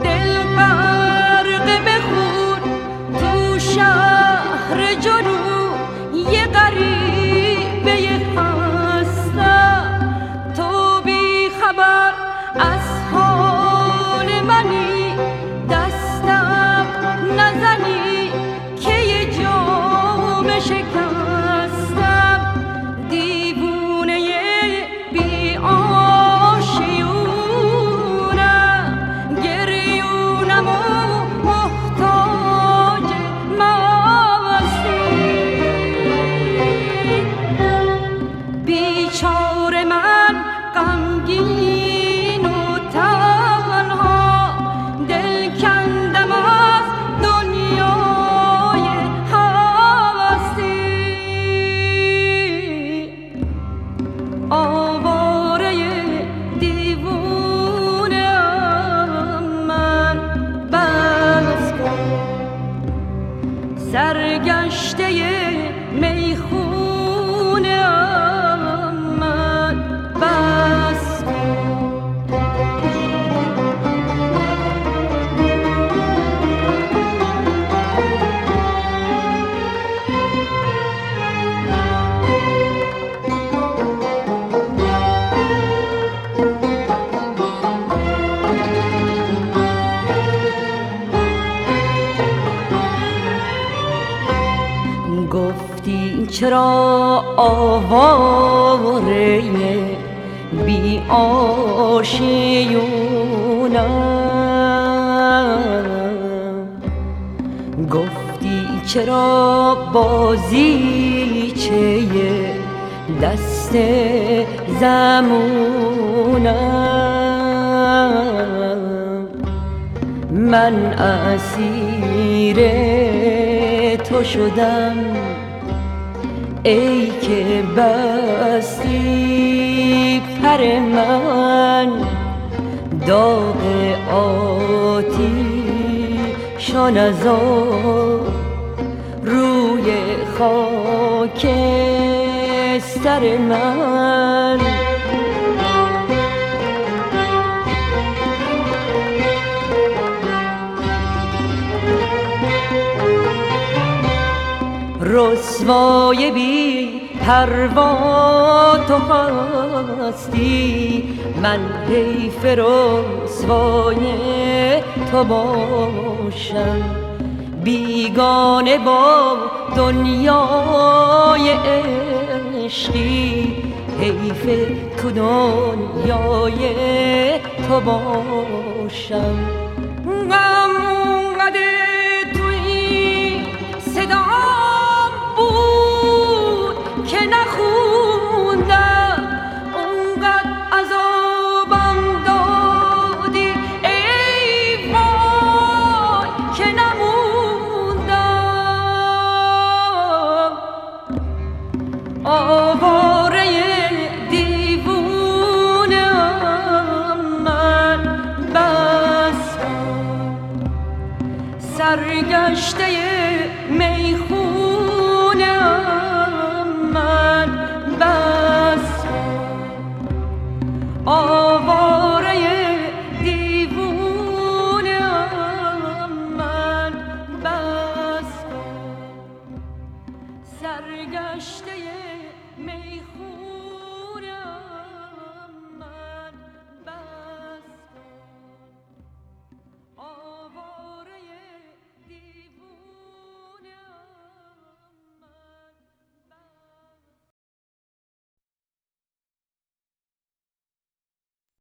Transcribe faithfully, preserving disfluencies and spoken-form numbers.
دل غرق به خون تو شهر جنون، یه غریبه هستم. تو بی خبر از حال منی، دستم نزنی که یه جام شکستم. دیوونه بی آشیونم، گریونم و محتاج مستی. بیچاره من غمگین و تنها، دل کندم از دنیای هستی. آواره دیوونه‌ام من، بس کن. سرگشته میخونه‌ام من، بس کن. گفتی چرا آواره بی آشیونم، گفتی چرا بازیچه دست زمونم. من اسیر تو شدم ای که بستی پر من، داغ آتیشان از روی خاکستر من. رسوای بی پروا تو هستی، من حیف رسوای تو باشم. بیگانه با دنیای عشقی، حیف تو دنیای تو باشم. غم اونقدر توی صدا بود که نخوندم، اونقدر عذابم دادی ای وای که نموندم. آواره دیوونه‌ام من، بس سرگشته